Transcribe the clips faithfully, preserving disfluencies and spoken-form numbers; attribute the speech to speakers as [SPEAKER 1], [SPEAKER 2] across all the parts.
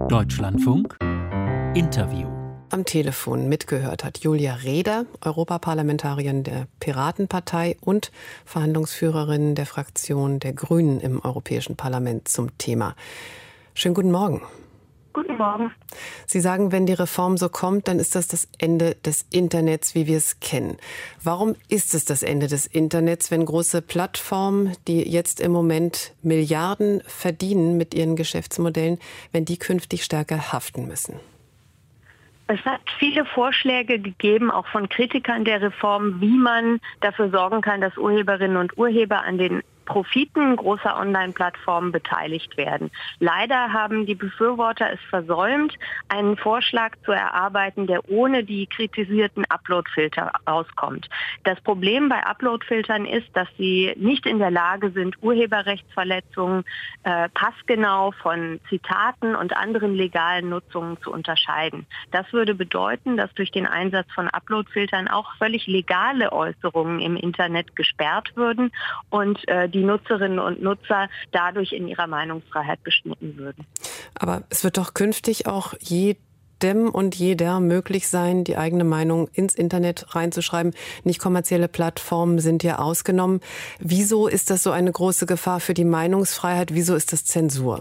[SPEAKER 1] Deutschlandfunk Interview.
[SPEAKER 2] Am Telefon mitgehört hat Julia Reda, Europaparlamentarierin der Piratenpartei und Verhandlungsführerin der Fraktion der Grünen im Europäischen Parlament zum Thema. Schönen guten Morgen.
[SPEAKER 3] Guten Morgen.
[SPEAKER 2] Sie sagen, wenn die Reform so kommt, dann ist das das Ende des Internets, wie wir es kennen. Warum ist es das Ende des Internets, wenn große Plattformen, die jetzt im Moment Milliarden verdienen mit ihren Geschäftsmodellen, wenn die künftig stärker haften müssen?
[SPEAKER 3] Es hat viele Vorschläge gegeben, auch von Kritikern der Reform, wie man dafür sorgen kann, dass Urheberinnen und Urheber an den Profiten großer Online-Plattformen beteiligt werden. Leider haben die Befürworter es versäumt, einen Vorschlag zu erarbeiten, der ohne die kritisierten Upload-Filter auskommt. Das Problem bei Upload-Filtern ist, dass sie nicht in der Lage sind, Urheberrechtsverletzungen äh, passgenau von Zitaten und anderen legalen Nutzungen zu unterscheiden. Das würde bedeuten, dass durch den Einsatz von Upload-Filtern auch völlig legale Äußerungen im Internet gesperrt würden und äh, die die Nutzerinnen und Nutzer dadurch in ihrer Meinungsfreiheit beschnitten würden.
[SPEAKER 2] Aber es wird doch künftig auch jedem und jeder möglich sein, die eigene Meinung ins Internet reinzuschreiben. Nicht kommerzielle Plattformen sind ja ausgenommen. Wieso ist das so eine große Gefahr für die Meinungsfreiheit? Wieso ist das Zensur?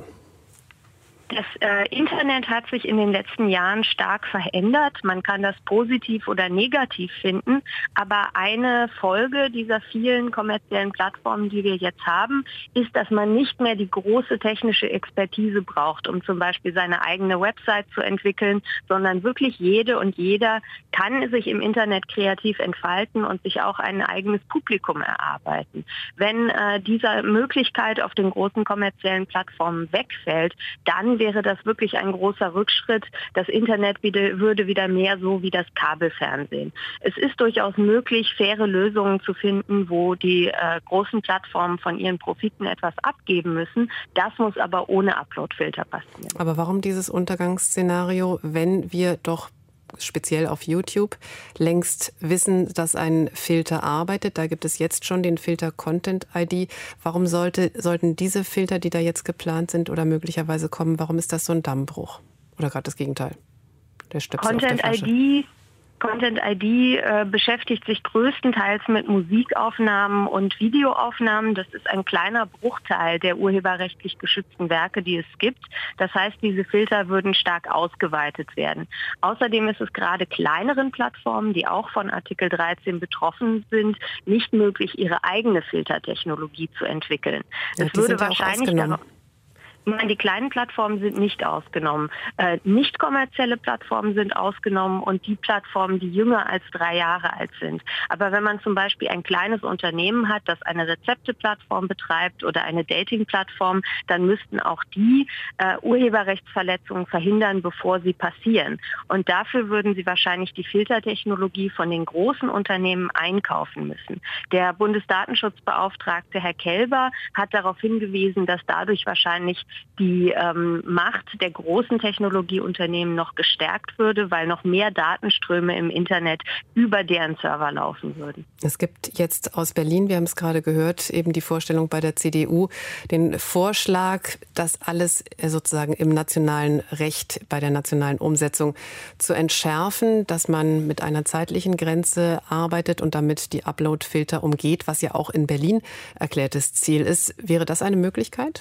[SPEAKER 3] Das äh, Internet hat sich in den letzten Jahren stark verändert. Man kann das positiv oder negativ finden. Aber eine Folge dieser vielen kommerziellen Plattformen, die wir jetzt haben, ist, dass man nicht mehr die große technische Expertise braucht, um zum Beispiel seine eigene Website zu entwickeln, sondern wirklich jede und jeder kann sich im Internet kreativ entfalten und sich auch ein eigenes Publikum erarbeiten. Wenn äh, diese Möglichkeit auf den großen kommerziellen Plattformen wegfällt, dann wäre das wirklich ein großer Rückschritt. Das Internet wieder, würde wieder mehr so wie das Kabelfernsehen. Es ist durchaus möglich, faire Lösungen zu finden, wo die äh, großen Plattformen von ihren Profiten etwas abgeben müssen. Das muss aber ohne Uploadfilter passieren.
[SPEAKER 2] Aber warum dieses Untergangsszenario, wenn wir doch speziell auf YouTube längst wissen, dass ein Filter arbeitet? Da gibt es jetzt schon den Filter Content I D. Warum sollte, sollten diese Filter, die da jetzt geplant sind oder möglicherweise kommen, warum ist das so ein Dammbruch? Oder gerade das Gegenteil? Der Stöpsel auf der Flasche.
[SPEAKER 3] Content I D Content I D äh, beschäftigt sich größtenteils mit Musikaufnahmen und Videoaufnahmen. Das ist ein kleiner Bruchteil der urheberrechtlich geschützten Werke, die es gibt. Das heißt, diese Filter würden stark ausgeweitet werden. Außerdem ist es gerade kleineren Plattformen, die auch von Artikel dreizehn betroffen sind, nicht möglich, ihre eigene Filtertechnologie zu entwickeln.
[SPEAKER 2] Ja,
[SPEAKER 3] es würde wahrscheinlich
[SPEAKER 2] darauf
[SPEAKER 3] Nein, die kleinen Plattformen sind nicht ausgenommen. Äh, nicht kommerzielle Plattformen sind ausgenommen und die Plattformen, die jünger als drei Jahre alt sind. Aber wenn man zum Beispiel ein kleines Unternehmen hat, das eine Rezepteplattform betreibt oder eine Dating-Plattform, dann müssten auch die äh, Urheberrechtsverletzungen verhindern, bevor sie passieren. Und dafür würden sie wahrscheinlich die Filtertechnologie von den großen Unternehmen einkaufen müssen. Der Bundesdatenschutzbeauftragte Herr Kelber hat darauf hingewiesen, dass dadurch wahrscheinlich die ähm, Macht der großen Technologieunternehmen noch gestärkt würde, weil noch mehr Datenströme im Internet über deren Server laufen würden.
[SPEAKER 2] Es gibt jetzt aus Berlin, wir haben es gerade gehört, eben die Vorstellung bei der C D U, den Vorschlag, das alles sozusagen im nationalen Recht, bei der nationalen Umsetzung zu entschärfen, dass man mit einer zeitlichen Grenze arbeitet und damit die Upload-Filter umgeht, was ja auch in Berlin erklärtes Ziel ist. Wäre das eine Möglichkeit?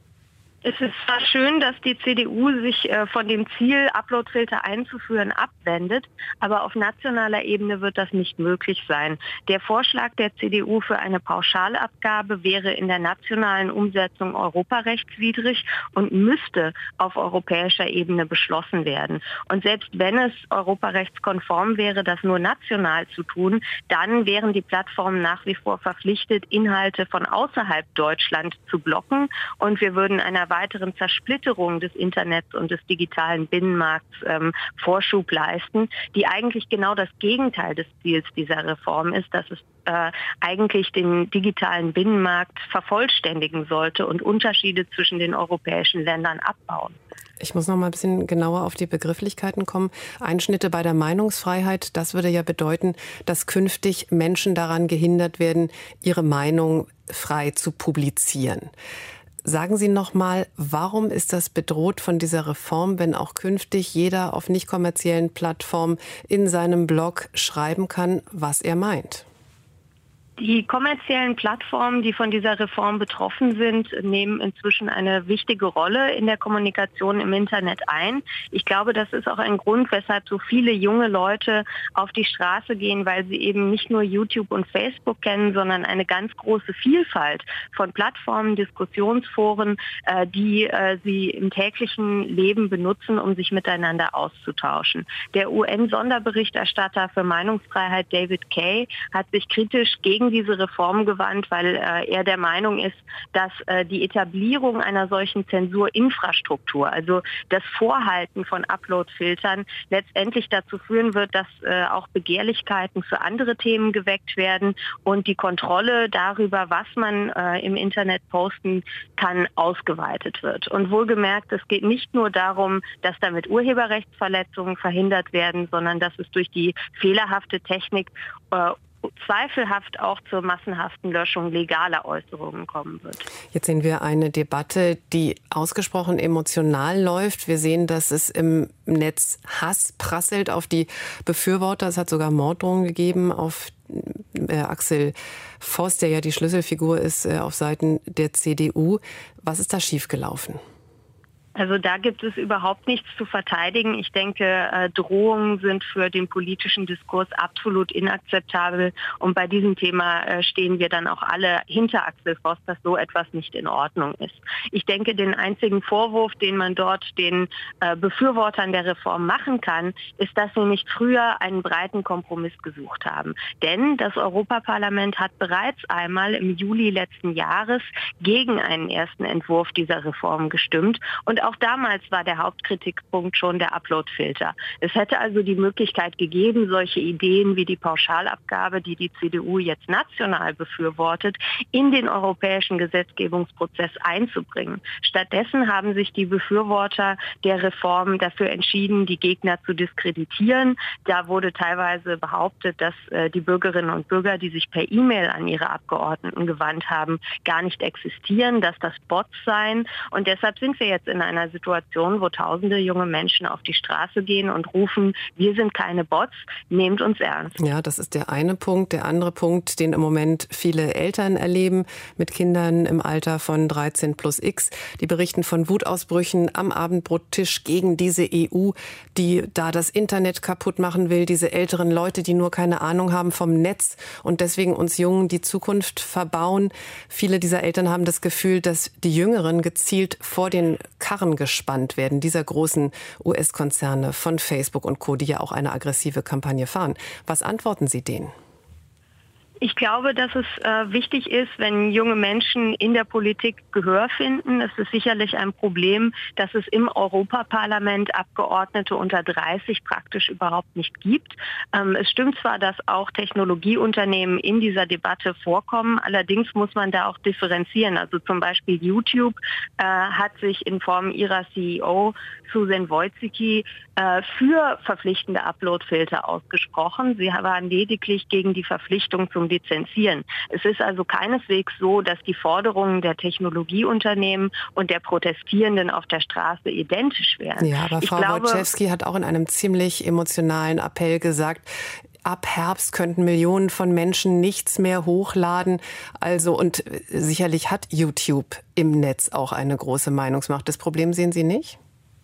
[SPEAKER 3] Es ist zwar schön, dass die C D U sich äh, von dem Ziel, Uploadfilter einzuführen, abwendet, aber auf nationaler Ebene wird das nicht möglich sein. Der Vorschlag der C D U für eine Pauschalabgabe wäre in der nationalen Umsetzung europarechtswidrig und müsste auf europäischer Ebene beschlossen werden. Und selbst wenn es europarechtskonform wäre, das nur national zu tun, dann wären die Plattformen nach wie vor verpflichtet, Inhalte von außerhalb Deutschland zu blocken und wir würden einer weiteren Zersplitterung des Internets und des digitalen Binnenmarkts ähm, Vorschub leisten, die eigentlich genau das Gegenteil des Ziels dieser Reform ist, dass es äh, eigentlich den digitalen Binnenmarkt vervollständigen sollte und Unterschiede zwischen den europäischen Ländern abbauen.
[SPEAKER 2] Ich muss noch mal ein bisschen genauer auf die Begrifflichkeiten kommen. Einschnitte bei der Meinungsfreiheit, das würde ja bedeuten, dass künftig Menschen daran gehindert werden, ihre Meinung frei zu publizieren. Sagen Sie noch mal, warum ist das bedroht von dieser Reform, wenn auch künftig jeder auf nicht kommerziellen Plattformen in seinem Blog schreiben kann, was er meint?
[SPEAKER 3] Die kommerziellen Plattformen, die von dieser Reform betroffen sind, nehmen inzwischen eine wichtige Rolle in der Kommunikation im Internet ein. Ich glaube, das ist auch ein Grund, weshalb so viele junge Leute auf die Straße gehen, weil sie eben nicht nur YouTube und Facebook kennen, sondern eine ganz große Vielfalt von Plattformen, Diskussionsforen, die sie im täglichen Leben benutzen, um sich miteinander auszutauschen. Der U N-Sonderberichterstatter für Meinungsfreiheit David Kaye hat sich kritisch gegen diese Reform gewandt, weil äh, er der Meinung ist, dass äh, die Etablierung einer solchen Zensurinfrastruktur, also das Vorhalten von Upload-Filtern, letztendlich dazu führen wird, dass äh, auch Begehrlichkeiten für andere Themen geweckt werden und die Kontrolle darüber, was man äh, im Internet posten kann, ausgeweitet wird. Und wohlgemerkt, es geht nicht nur darum, dass damit Urheberrechtsverletzungen verhindert werden, sondern dass es durch die fehlerhafte Technik äh, zweifelhaft auch zur massenhaften Löschung legaler Äußerungen kommen wird.
[SPEAKER 2] Jetzt sehen wir eine Debatte, die ausgesprochen emotional läuft. Wir sehen, dass es im Netz Hass prasselt auf die Befürworter. Es hat sogar Morddrohungen gegeben auf äh, Axel Voss, der ja die Schlüsselfigur ist äh, auf Seiten der C D U. Was ist da schiefgelaufen?
[SPEAKER 3] Also da gibt es überhaupt nichts zu verteidigen. Ich denke, äh, Drohungen sind für den politischen Diskurs absolut inakzeptabel. Und bei diesem Thema äh, stehen wir dann auch alle hinter Axel Voss, dass so etwas nicht in Ordnung ist. Ich denke, den einzigen Vorwurf, den man dort den äh, Befürwortern der Reform machen kann, ist, dass sie nicht früher einen breiten Kompromiss gesucht haben. Denn das Europaparlament hat bereits einmal im Juli letzten Jahres gegen einen ersten Entwurf dieser Reform gestimmt. Und auch damals war der Hauptkritikpunkt schon der Uploadfilter. Es hätte also die Möglichkeit gegeben, solche Ideen wie die Pauschalabgabe, die die C D U jetzt national befürwortet, in den europäischen Gesetzgebungsprozess einzubringen. Stattdessen haben sich die Befürworter der Reform dafür entschieden, die Gegner zu diskreditieren. Da wurde teilweise behauptet, dass äh, die Bürgerinnen und Bürger, die sich per E-Mail an ihre Abgeordneten gewandt haben, gar nicht existieren, dass das Bots seien. Und deshalb sind wir jetzt in einer einer Situation, wo tausende junge Menschen auf die Straße gehen und rufen, wir sind keine Bots, nehmt uns ernst.
[SPEAKER 2] Ja, das ist der eine Punkt. Der andere Punkt, den im Moment viele Eltern erleben mit Kindern im Alter von dreizehn plus X. Die berichten von Wutausbrüchen am Abendbrottisch gegen diese E U, die da das Internet kaputt machen will. Diese älteren Leute, die nur keine Ahnung haben vom Netz und deswegen uns Jungen die Zukunft verbauen. Viele dieser Eltern haben das Gefühl, dass die Jüngeren gezielt vor den Karren gespannt werden, dieser großen U S-Konzerne von Facebook und Co., die ja auch eine aggressive Kampagne fahren. Was antworten Sie denen?
[SPEAKER 3] Ich glaube, dass es äh, wichtig ist, wenn junge Menschen in der Politik Gehör finden. Es ist sicherlich ein Problem, dass es im Europaparlament Abgeordnete unter dreißig praktisch überhaupt nicht gibt. Ähm, es stimmt zwar, dass auch Technologieunternehmen in dieser Debatte vorkommen, allerdings muss man da auch differenzieren. Also zum Beispiel YouTube äh, hat sich in Form ihrer C E O Susan Wojcicki äh, für verpflichtende Uploadfilter ausgesprochen. Sie waren lediglich gegen die Verpflichtung zum Lizenzieren. Es ist also keineswegs so, dass die Forderungen der Technologieunternehmen und der Protestierenden auf der Straße identisch wären.
[SPEAKER 2] Ja, aber
[SPEAKER 3] ich
[SPEAKER 2] Frau
[SPEAKER 3] glaube,
[SPEAKER 2] Wojciechowski hat auch in einem ziemlich emotionalen Appell gesagt, ab Herbst könnten Millionen von Menschen nichts mehr hochladen. Also, und sicherlich hat YouTube im Netz auch eine große Meinungsmacht. Das Problem sehen Sie nicht?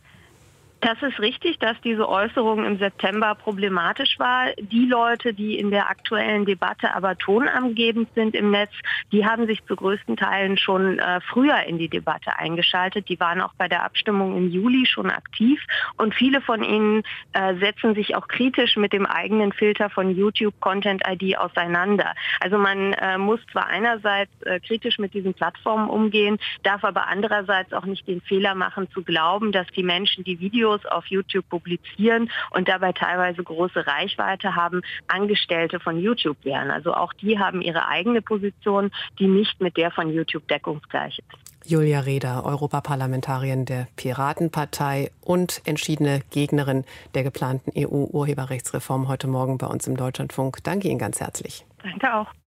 [SPEAKER 3] Das ist richtig, dass diese Äußerung im September problematisch war. Die Leute, die in der aktuellen Debatte aber tonangebend sind im Netz, die haben sich zu größten Teilen schon äh, früher in die Debatte eingeschaltet. Die waren auch bei der Abstimmung im Juli schon aktiv und viele von ihnen äh, setzen sich auch kritisch mit dem eigenen Filter von YouTube Content I D auseinander. Also man äh, muss zwar einerseits äh, kritisch mit diesen Plattformen umgehen, darf aber andererseits auch nicht den Fehler machen zu glauben, dass die Menschen, die Videos auf YouTube publizieren und dabei teilweise große Reichweite haben, Angestellte von YouTube wären. Also auch die haben ihre eigene Position, die nicht mit der von YouTube deckungsgleich ist.
[SPEAKER 2] Julia Reda, Europaparlamentarierin der Piratenpartei und entschiedene Gegnerin der geplanten E U-Urheberrechtsreform, heute Morgen bei uns im Deutschlandfunk. Danke Ihnen ganz herzlich.
[SPEAKER 3] Danke auch.